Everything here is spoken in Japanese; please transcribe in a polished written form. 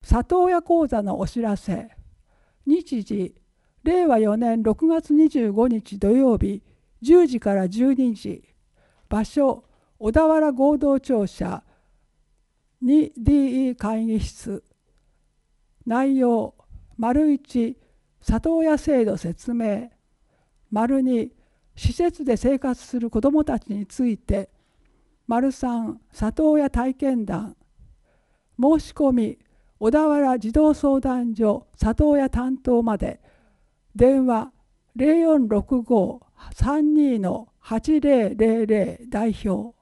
里親講座のお知らせ。日時、令和4年6月25日土曜日10時から12時。場所、小田原合同庁舎 2DE 会議室。内容、1、里親制度説明。2、施設で生活する子どもたちについて。3、里親体験談。申し込み、小田原児童相談所里親担当まで。電話0465-32-8000代表。